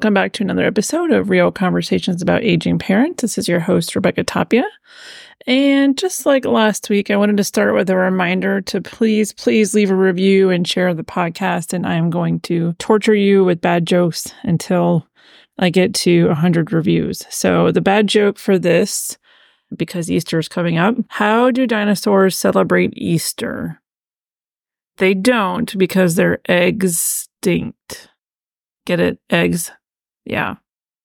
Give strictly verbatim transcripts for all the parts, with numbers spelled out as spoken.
welcome back to another episode of Real Conversations About Aging Parents. This is your host, Rebecca Tapia. And just like last week, I wanted to start with a reminder to please, please leave a review and share the podcast. And I am going to torture you with bad jokes until I get to one hundred reviews. So the bad joke for this, because Easter is coming up, how do dinosaurs celebrate Easter? They don't, because they're extinct. Get it? Eggs. Yeah.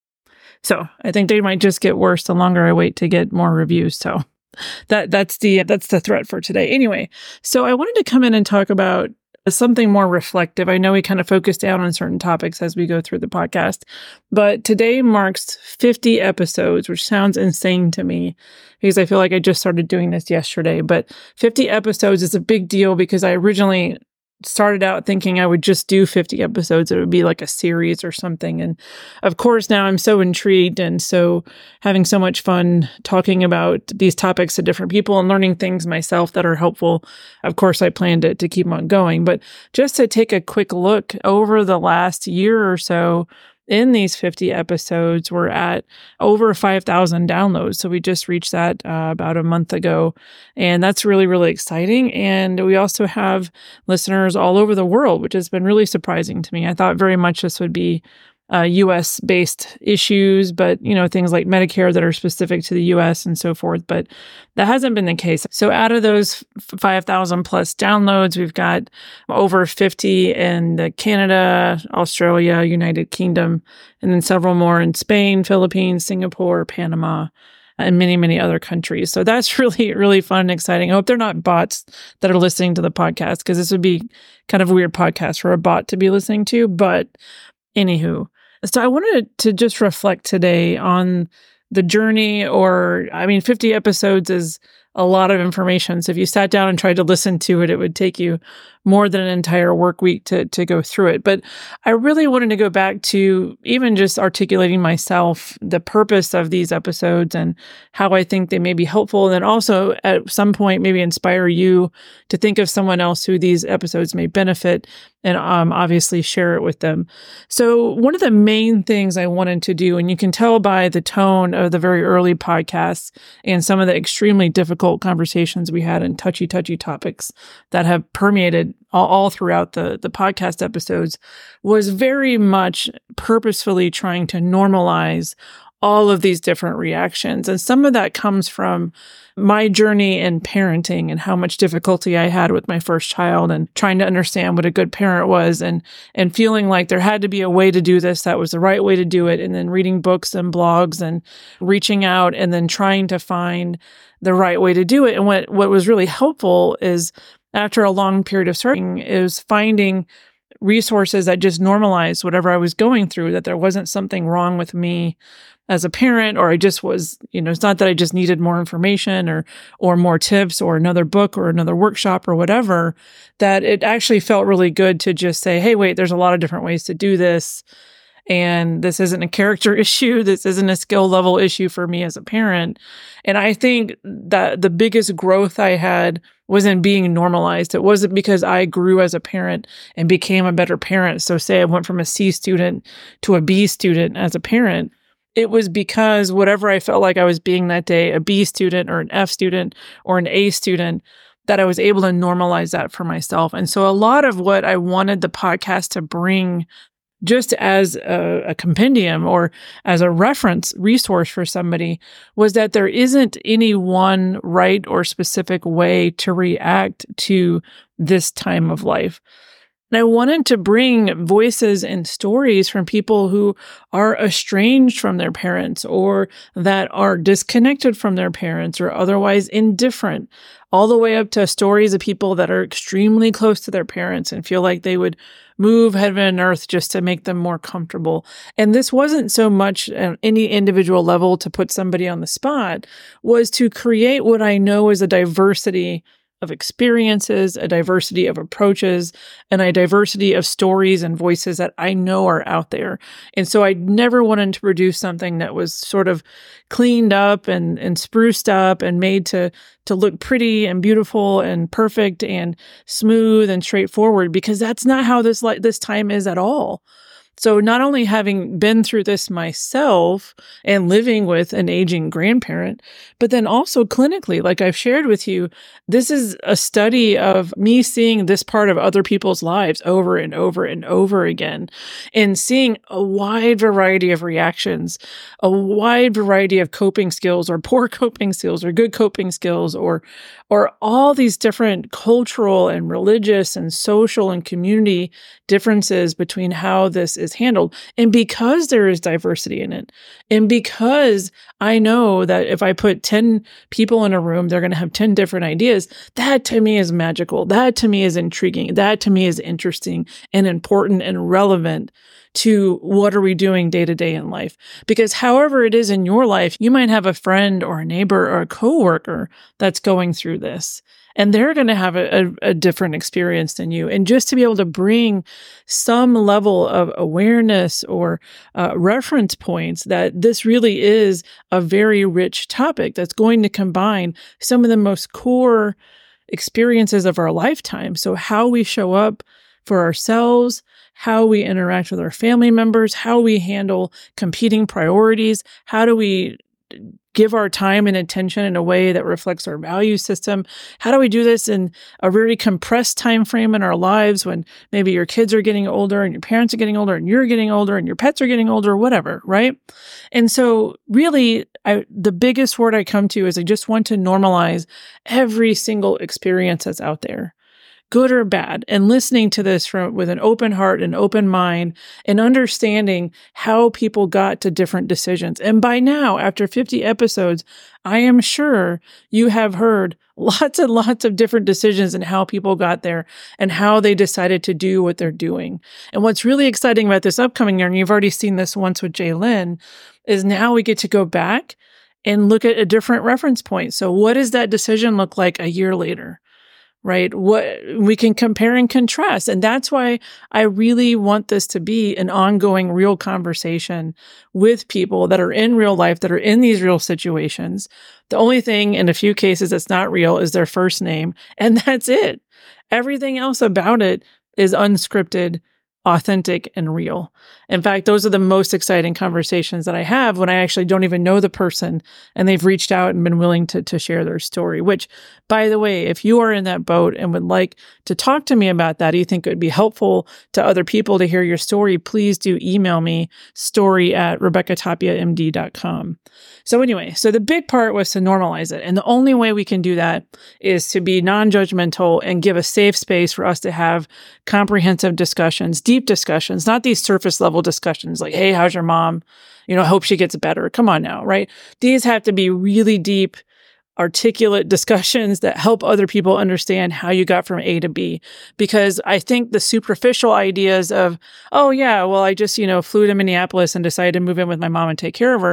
So I think they might just get worse the longer I wait to get more reviews. So that that's the that's the threat for today. Anyway, so I wanted to come in and talk about something more reflective. I know we kind of focus down on certain topics as we go through the podcast, but today marks fifty episodes, which sounds insane to me because I feel like I just started doing this yesterday. But fifty episodes is a big deal because I originally started out thinking I would just do fifty episodes. It would be like a series or something. And of course, now I'm so intrigued and so having so much fun talking about these topics to different people and learning things myself that are helpful. Of course, I plan to, to keep on going. But just to take a quick look over the last year or so, in these fifty episodes, we're at over five thousand downloads. So we just reached that uh, about a month ago. And that's really, really exciting. And we also have listeners all over the world, which has been really surprising to me. I thought very much this would be uh, U S-based issues, but, you know, things like Medicare that are specific to the U S and so forth. But that hasn't been the case. So out of those five thousand plus downloads, we've got over fifty in Canada, Australia, United Kingdom, and then several more in Spain, Philippines, Singapore, Panama, and many, many other countries. So that's really, really fun and exciting. I hope they're not bots that are listening to the podcast, because this would be kind of a weird podcast for a bot to be listening to. But anywho, so I wanted to just reflect today on the journey, or, I mean, fifty episodes is a lot of information. So if you sat down and tried to listen to it, it would take you more than an entire work week to, to go through it. But I really wanted to go back to even just articulating myself, the purpose of these episodes and how I think they may be helpful. And then also at some point, maybe inspire you to think of someone else who these episodes may benefit, and um, obviously share it with them. So one of the main things I wanted to do, and you can tell by the tone of the very early podcasts and some of the extremely difficult conversations we had and touchy, touchy topics that have permeated all, all throughout the, the podcast episodes, was very much purposefully trying to normalize all of these different reactions. And some of that comes from my journey in parenting and how much difficulty I had with my first child and trying to understand what a good parent was, and, and feeling like there had to be a way to do this that was the right way to do it. And then reading books and blogs and reaching out and then trying to find the right way to do it. And what, what was really helpful is, after a long period of searching, is finding resources that just normalized whatever I was going through, that there wasn't something wrong with me as a parent, or I just was, you know, it's not that I just needed more information or, or more tips or another book or another workshop or whatever, that it actually felt really good to just say, hey, wait, there's a lot of different ways to do this. And this isn't a character issue. This isn't a skill level issue for me as a parent. And I think that the biggest growth I had was in being normalized. It wasn't because I grew as a parent and became a better parent. So say I went from a C student to a B student as a parent. It was because whatever I felt like I was being that day, a B student or an F student or an A student, that I was able to normalize that for myself. And so a lot of what I wanted the podcast to bring, just as a, a compendium or as a reference resource for somebody, was that there isn't any one right or specific way to react to this time of life. And I wanted to bring voices and stories from people who are estranged from their parents, or that are disconnected from their parents, or otherwise indifferent, all the way up to stories of people that are extremely close to their parents and feel like they would move heaven and earth just to make them more comfortable. And this wasn't so much at any individual level to put somebody on the spot, was to create what I know is a diversity of experiences, a diversity of approaches, and a diversity of stories and voices that I know are out there. And so I never wanted to produce something that was sort of cleaned up and, and spruced up and made to, to look pretty and beautiful and perfect and smooth and straightforward, because that's not how this, like, this time is at all. So not only having been through this myself and living with an aging grandparent, but then also clinically, like I've shared with you, this is a study of me seeing this part of other people's lives over and over and over again, and seeing a wide variety of reactions, a wide variety of coping skills or poor coping skills or good coping skills, or, or all these different cultural and religious and social and community differences between how this is handled. And because there is diversity in it, and because I know that if I put ten people in a room, they're going to have ten different ideas, that to me is magical. That to me is intriguing. That to me is interesting and important and relevant to what are we doing day to day in life. Because however it is in your life, you might have a friend or a neighbor or a coworker that's going through this, and they're going to have a, a, a different experience than you. And just to be able to bring some level of awareness or uh, reference points that this really is a very rich topic that's going to combine some of the most core experiences of our lifetime. So how we show up for ourselves, how we interact with our family members, how we handle competing priorities, how do we give our time and attention in a way that reflects our value system? How do we do this in a very compressed time frame in our lives when maybe your kids are getting older and your parents are getting older and you're getting older and your pets are getting older, whatever, right? And so really, I, the biggest word I come to is I just want to normalize every single experience that's out there, good or bad, and listening to this from with an open heart and open mind and understanding how people got to different decisions. And by now, after fifty episodes, I am sure you have heard lots and lots of different decisions and how people got there and how they decided to do what they're doing. And what's really exciting about this upcoming year, and you've already seen this once with Jaylyn, is now we get to go back and look at a different reference point. So what does that decision look like a year later? Right? What we can compare and contrast. And that's why I really want this to be an ongoing real conversation with people that are in real life, that are in these real situations. The only thing in a few cases that's not real is their first name. And that's it. Everything else about it is unscripted, authentic, and real. In fact, those are the most exciting conversations that I have when I actually don't even know the person and they've reached out and been willing to, to share their story, which, by the way, if you are in that boat and would like to talk to me about that, you think it would be helpful to other people to hear your story, please do email me, story at rebecca tapia m d dot com. So anyway, so the big part was to normalize it. And the only way we can do that is to be non-judgmental and give a safe space for us to have comprehensive discussions, deep discussions, not these surface level discussions like, hey, how's your mom? You know, I hope she gets better. Come on now, right? These have to be really deep, articulate discussions that help other people understand how you got from A to B. Because I think the superficial ideas of, oh yeah, well, I just, you know, flew to Minneapolis and decided to move in with my mom and take care of her.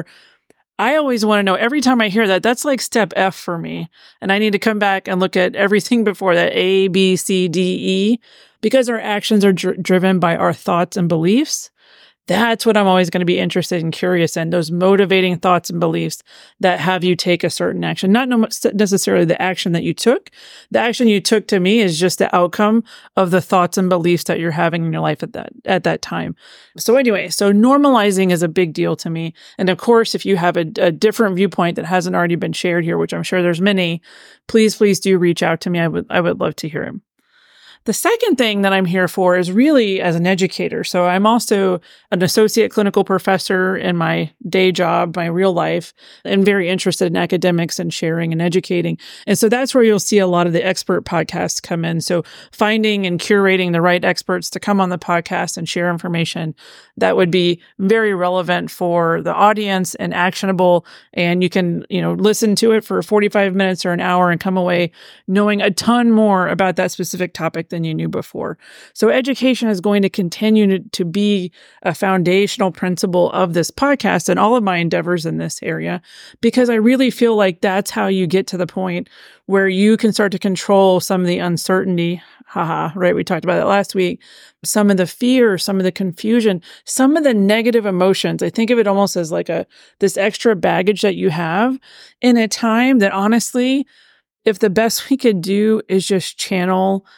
I always want to know, every time I hear that, that's like step F for me. And I need to come back and look at everything before that, A, B, C, D, E, because our actions are dr- driven by our thoughts and beliefs. That's what I'm always going to be interested and curious in, those motivating thoughts and beliefs that have you take a certain action. Not necessarily the action that you took. The action you took, to me, is just the outcome of the thoughts and beliefs that you're having in your life at that at that time. So anyway, so normalizing is a big deal to me. And of course, if you have a, a different viewpoint that hasn't already been shared here, which I'm sure there's many, please, please do reach out to me. I would I would love to hear them. The second thing that I'm here for is really as an educator. So I'm also an associate clinical professor in my day job, my real life, and very interested in academics and sharing and educating. And so that's where you'll see a lot of the expert podcasts come in. So finding and curating the right experts to come on the podcast and share information that would be very relevant for the audience and actionable. And you can, you know, listen to it for forty-five minutes or an hour and come away knowing a ton more about that specific topic than you knew before. So education is going to continue to, to be a foundational principle of this podcast and all of my endeavors in this area, because I really feel like that's how you get to the point where you can start to control some of the uncertainty. Haha, right? We talked about that last week. Some of the fear, some of the confusion, some of the negative emotions. I think of it almost as like a this extra baggage that you have in a time that, honestly, if the best we could do is just channel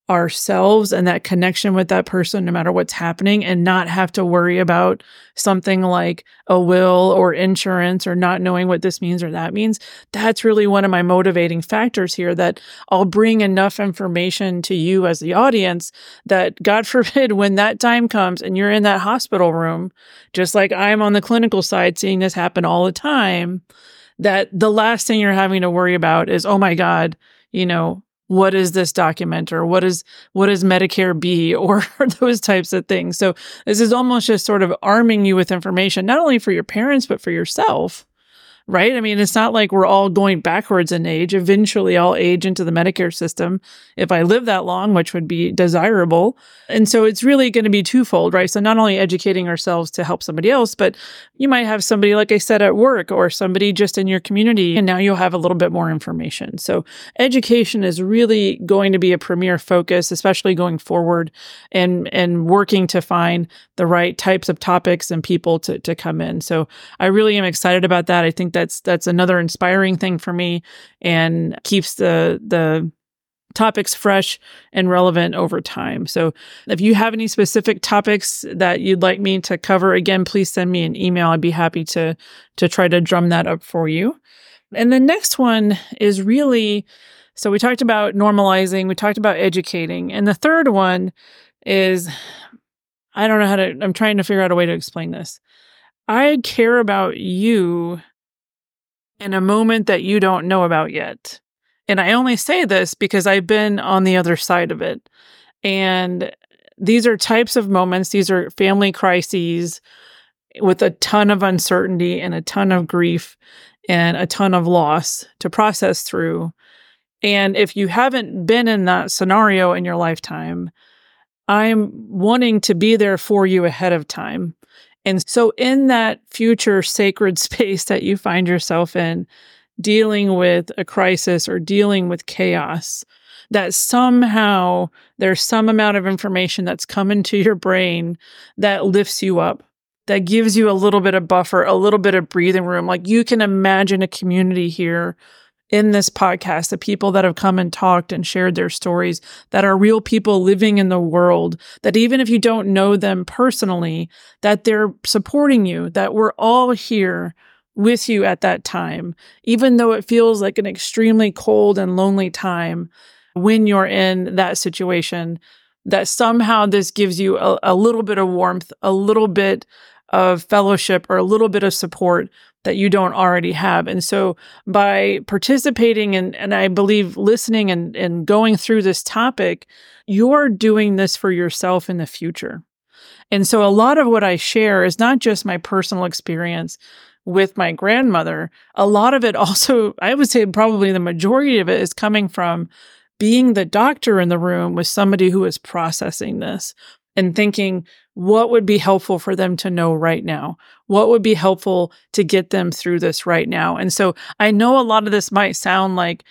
ourselves and that connection with that person, no matter what's happening, and not have to worry about something like a will or insurance or not knowing what this means or that means. That's really one of my motivating factors here, that I'll bring enough information to you as the audience that, God forbid, when that time comes and you're in that hospital room, just like I'm on the clinical side seeing this happen all the time, that the last thing you're having to worry about is, oh my God, you know, what is this document, or what is what is Medicare B, or those types of things. So this is almost just sort of arming you with information, not only for your parents, but for yourself, right? I mean, it's not like we're all going backwards in age. Eventually, I'll age into the Medicare system if I live that long, which would be desirable. And so it's really going to be twofold, right? So not only educating ourselves to help somebody else, but you might have somebody, like I said, at work, or somebody just in your community, and now you'll have a little bit more information. So education is really going to be a premier focus, especially going forward, and and working to find the right types of topics and people to, to come in. So I really am excited about that. I think that's that's another inspiring thing for me, and keeps the the topics fresh and relevant over time. So if you have any specific topics that you'd like me to cover, again, please send me an email. I'd be happy to to try to drum that up for you. And the next one is really, so we talked about normalizing, we talked about educating, and the third one is, I don't know how to, I'm trying to figure out a way to explain this. I care about you in a moment that you don't know about yet. And I only say this because I've been on the other side of it. And these are types of moments, these are family crises with a ton of uncertainty and a ton of grief and a ton of loss to process through. And if you haven't been in that scenario in your lifetime, I'm wanting to be there for you ahead of time. And so in that future sacred space that you find yourself in, dealing with a crisis or dealing with chaos, that somehow there's some amount of information that's come into your brain that lifts you up, that gives you a little bit of buffer, a little bit of breathing room. Like, you can imagine a community here in this podcast, the people that have come and talked and shared their stories, that are real people living in the world, that even if you don't know them personally, that they're supporting you, that we're all here with you at that time, even though it feels like an extremely cold and lonely time when you're in that situation, that somehow this gives you a, a little bit of warmth, a little bit of fellowship, or a little bit of support that you don't already have. And so by participating and, and I believe listening and, and going through this topic, you're doing this for yourself in the future. And so a lot of what I share is not just my personal experience with my grandmother. A lot of it also, I would say probably the majority of it, is coming from being the doctor in the room with somebody who is processing this and thinking, what would be helpful for them to know right now? What would be helpful to get them through this right now? And so I know a lot of this might sound like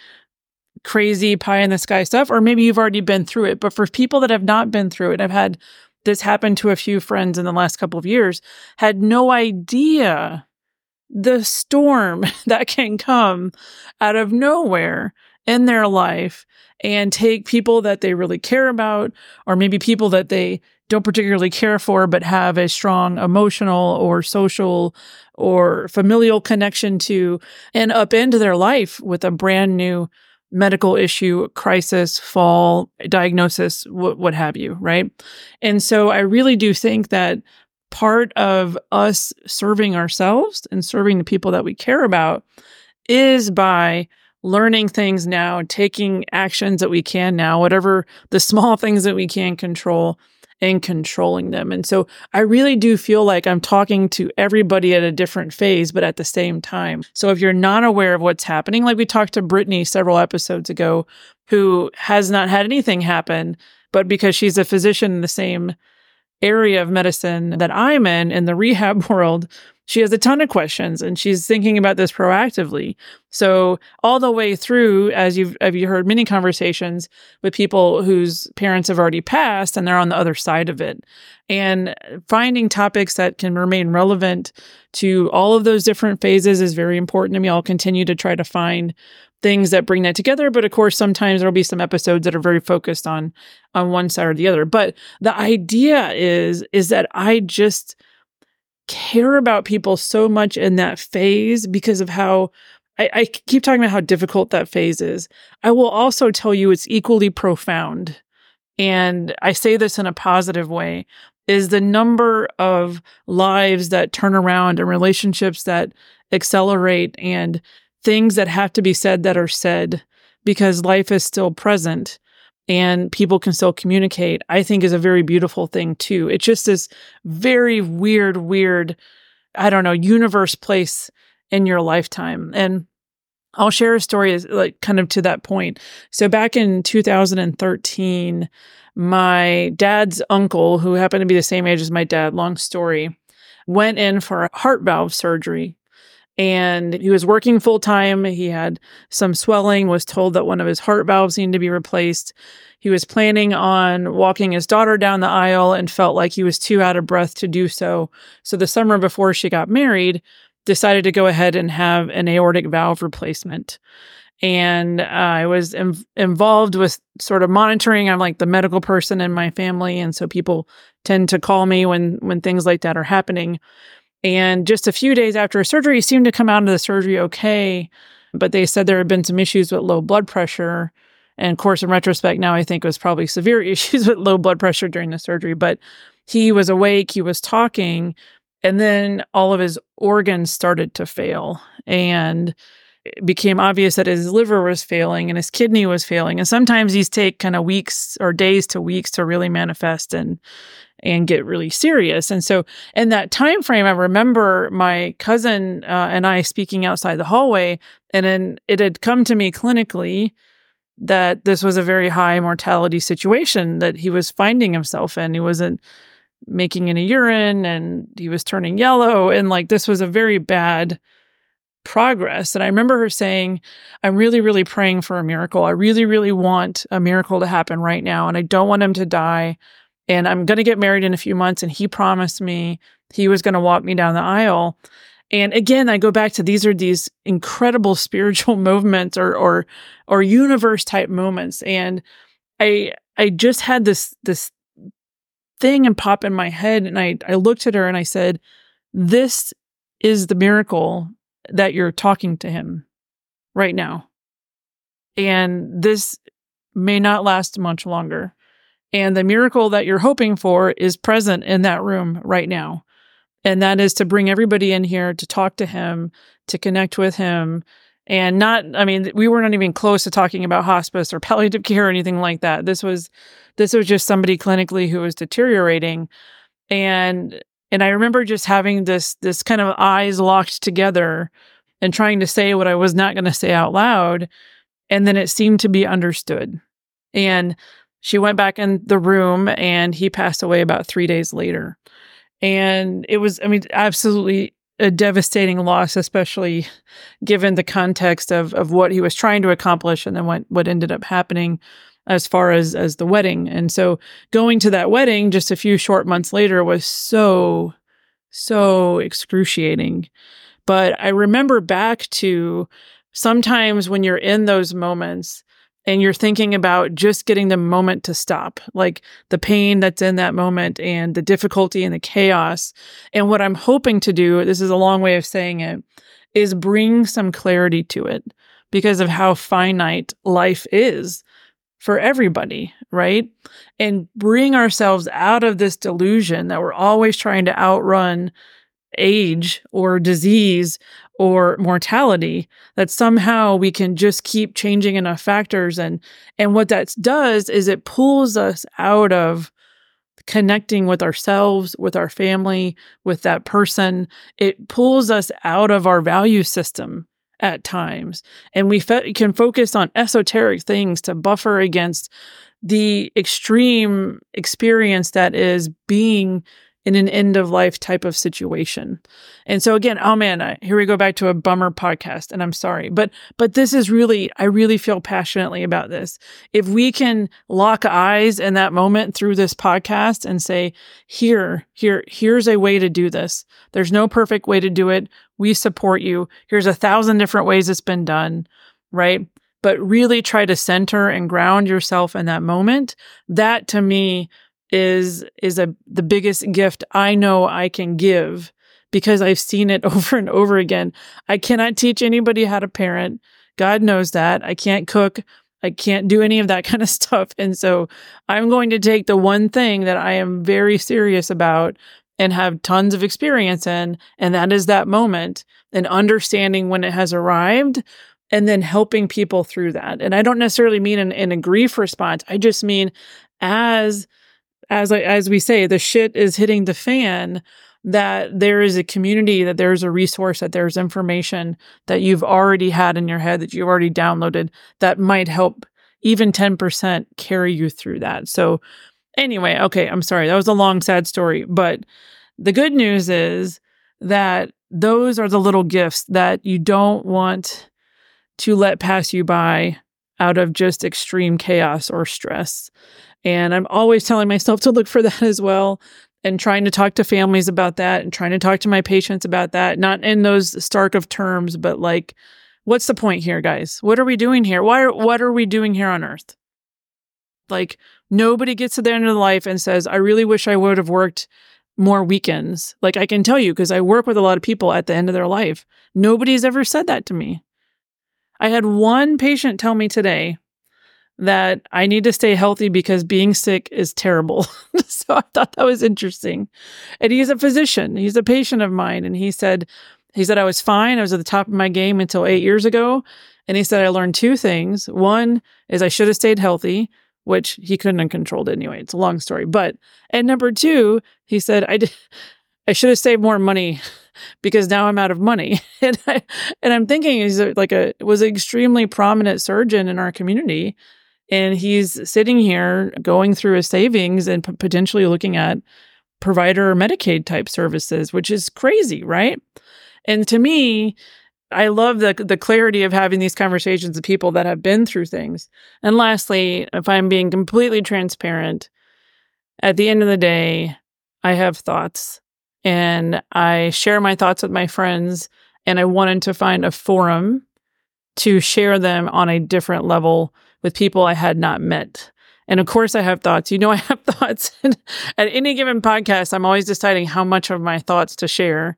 crazy pie in the sky stuff, or maybe you've already been through it. But for people that have not been through it, I've had this happen to a few friends in the last couple of years, had no idea the storm that can come out of nowhere in their life and take people that they really care about, or maybe people that they don't particularly care for, but have a strong emotional or social or familial connection to, and upend their life with a brand new medical issue, crisis, fall, diagnosis, what, what have you, right? And so I really do think that part of us serving ourselves and serving the people that we care about is by learning things now, taking actions that we can now, whatever the small things that we can control, and controlling them. And so I really do feel like I'm talking to everybody at a different phase, but at the same time. So if you're not aware of what's happening, like we talked to Brittany several episodes ago, who has not had anything happen, but because she's a physician in the same area of medicine that I'm in, in the rehab world, she has a ton of questions and she's thinking about this proactively. So all the way through, as you've, have you heard many conversations with people whose parents have already passed and they're on the other side of it. And finding topics that can remain relevant to all of those different phases is very important to me. I'll continue to try to find things that bring that together. But of course, sometimes there'll be some episodes that are very focused on, on one side or the other. But the idea is, is that I just care about people so much in that phase because of how I, I keep talking about how difficult that phase is. I will also tell you it's equally profound. And I say this in a positive way, is the number of lives that turn around and relationships that accelerate and things that have to be said that are said because life is still present and people can still communicate, I think is a very beautiful thing too. It's just this very weird, weird, I don't know, universe place in your lifetime. And I'll share a story as, like kind of to that point. So back in two thousand thirteen, my dad's uncle, who happened to be the same age as my dad, long story, went in for a heart valve surgery. And he was working full time. He had some swelling, was told that one of his heart valves needed to be replaced. He was planning on walking his daughter down the aisle and felt like he was too out of breath to do so. So the summer before she got married, decided to go ahead and have an aortic valve replacement. And uh, I was im- involved with sort of monitoring. I'm like the medical person in my family. And so people tend to call me when, when things like that are happening. And just a few days after surgery, he seemed to come out of the surgery okay, but they said there had been some issues with low blood pressure. And of course, in retrospect, now I think it was probably severe issues with low blood pressure during the surgery, but he was awake, he was talking, and then all of his organs started to fail. And it became obvious that his liver was failing and his kidney was failing. And sometimes these take kind of weeks or days to weeks to really manifest and and get really serious. And so in that time frame, I remember my cousin uh, and I speaking outside the hallway, and then it had come to me clinically that this was a very high mortality situation that he was finding himself in. He wasn't making any urine and he was turning yellow. And like, this was a very bad progress. And I remember her saying, I'm really, really praying for a miracle. I really, really want a miracle to happen right now. And I don't want him to die. And I'm going to get married in a few months. And he promised me he was going to walk me down the aisle. And again, I go back to these are these incredible spiritual movements or, or, or universe type moments. And I, I just had this, this thing and pop in my head. And I, I looked at her and I said, this is the miracle that you're talking to him right now. And this may not last much longer. And the miracle that you're hoping for is present in that room right now. And that is to bring everybody in here to talk to him, to connect with him. And not, I mean, we were not even close to talking about hospice or palliative care or anything like that. This was, this was just somebody clinically who was deteriorating. And, and I remember just having this, this kind of eyes locked together and trying to say what I was not going to say out loud. And then it seemed to be understood. And she went back in the room and he passed away about three days later. And it was, I mean, absolutely a devastating loss, especially given the context of, of what he was trying to accomplish and then what, what ended up happening as far as, as the wedding. And so going to that wedding just a few short months later was so, so excruciating. But I remember back to sometimes when you're in those moments and you're thinking about just getting the moment to stop, like the pain that's in that moment and the difficulty and the chaos. And what I'm hoping to do, this is a long way of saying it, is bring some clarity to it because of how finite life is for everybody, right? And bring ourselves out of this delusion that we're always trying to outrun age or disease or mortality, that somehow we can just keep changing enough factors. And, and what that does is it pulls us out of connecting with ourselves, with our family, with that person. It pulls us out of our value system at times. And we fe- can focus on esoteric things to buffer against the extreme experience that is being in an end of life type of situation. And so again, oh man, I, here we go back to a bummer podcast, and I'm sorry, but but this is really, I really feel passionately about this. If we can lock eyes in that moment through this podcast and say, here, here, here's a way to do this. There's no perfect way to do it. We support you. Here's a thousand different ways it's been done, right? But really try to center and ground yourself in that moment. That to me is is a the biggest gift I know I can give, because I've seen it over and over again. I cannot teach anybody how to parent. God knows that. I can't cook. I can't do any of that kind of stuff. And so I'm going to take the one thing that I am very serious about and have tons of experience in, and that is that moment and understanding when it has arrived, and then helping people through that. And I don't necessarily mean in, in a grief response. I just mean as As I, as we say, the shit is hitting the fan, that there is a community, that there's a resource, that there's information that you've already had in your head, that you've already downloaded, that might help even ten percent carry you through that. So anyway, okay, I'm sorry. That was a long, sad story. But the good news is that those are the little gifts that you don't want to let pass you by out of just extreme chaos or stress. And I'm always telling myself to look for that as well, and trying to talk to families about that, and trying to talk to my patients about that, not in those stark of terms, but like, what's the point here, guys? What are we doing here? Why? Are, what are we doing here on earth? Like, nobody gets to the end of life and says, I really wish I would have worked more weekends. Like, I can tell you, because I work with a lot of people at the end of their life. Nobody's ever said that to me. I had one patient tell me today that I need to stay healthy because being sick is terrible. So I thought that was interesting. And he's a physician. He's a patient of mine. And he said, he said, I was fine. I was at the top of my game until eight years ago. And he said, I learned two things. One is I should have stayed healthy, which he couldn't have controlled anyway. It's a long story. But, and number two, he said, I did, I should have saved more money because now I'm out of money. And, I, and I'm thinking he's like a, was an extremely prominent surgeon in our community. And he's sitting here going through his savings and p- potentially looking at provider or Medicaid type services, which is crazy, right? And to me, I love the the clarity of having these conversations with people that have been through things. And lastly, if I'm being completely transparent, at the end of the day, I have thoughts, and I share my thoughts with my friends, and I wanted to find a forum to share them on a different level with people I had not met. And of course I have thoughts. You know, I have thoughts. At any given podcast, I'm always deciding how much of my thoughts to share,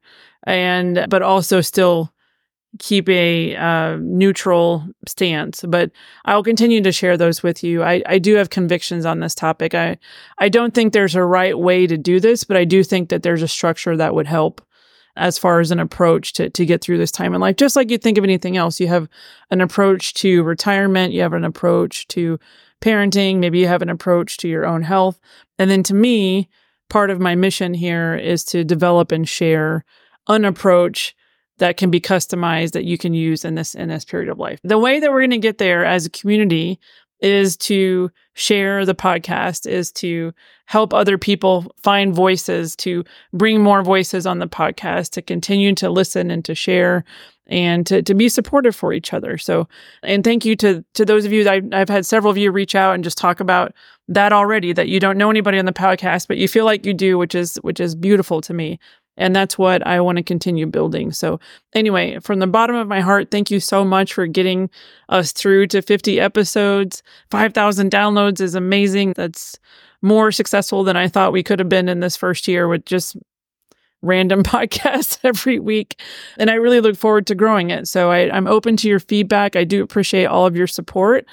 and but also still keep a uh, neutral stance. But I'll continue to share those with you. I, I do have convictions on this topic. I, I don't think there's a right way to do this, but I do think that there's a structure that would help as far as an approach to, to get through this time in life. Just like you think of anything else, you have an approach to retirement, you have an approach to parenting, maybe you have an approach to your own health. And then to me, part of my mission here is to develop and share an approach that can be customized that you can use in this in this period of life. The way that we're going to get there as a community is to share the podcast, is to help other people find voices, to bring more voices on the podcast, to continue to listen and to share, and to, to be supportive for each other. So, and thank you to, to those of you that I've, I've had several of you reach out and just talk about that already, that you don't know anybody on the podcast, but you feel like you do, which is, which is beautiful to me. And that's what I want to continue building. So anyway, from the bottom of my heart, thank you so much for getting us through to fifty episodes. five thousand downloads is amazing. That's more successful than I thought we could have been in this first year with just random podcasts every week. And I really look forward to growing it. So I, I'm open to your feedback. I do appreciate all of your support.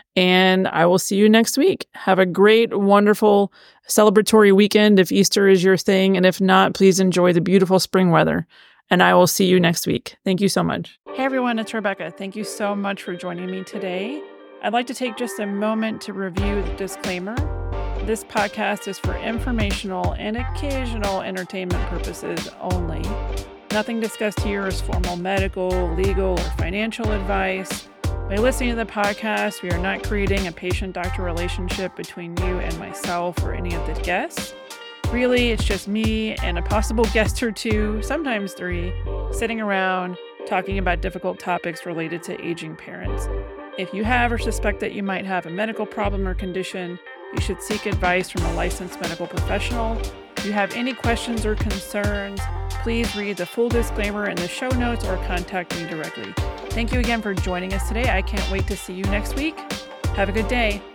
And I will see you next week. Have a great, wonderful celebratory weekend if Easter is your thing. And if not, please enjoy the beautiful spring weather. And I will see you next week. Thank you so much. Hey everyone, it's Rebecca. Thank you so much for joining me today. I'd like to take just a moment to review the disclaimer. This podcast is for informational and occasional entertainment purposes only. Nothing discussed here is formal medical, legal, or financial advice. By listening to the podcast, we are not creating a patient-doctor relationship between you and myself or any of the guests. Really, it's just me and a possible guest or two, sometimes three, sitting around talking about difficult topics related to aging parents. If you have or suspect that you might have a medical problem or condition, you should seek advice from a licensed medical professional. If you have any questions or concerns, please read the full disclaimer in the show notes or contact me directly. Thank you again for joining us today. I can't wait to see you next week. Have a good day.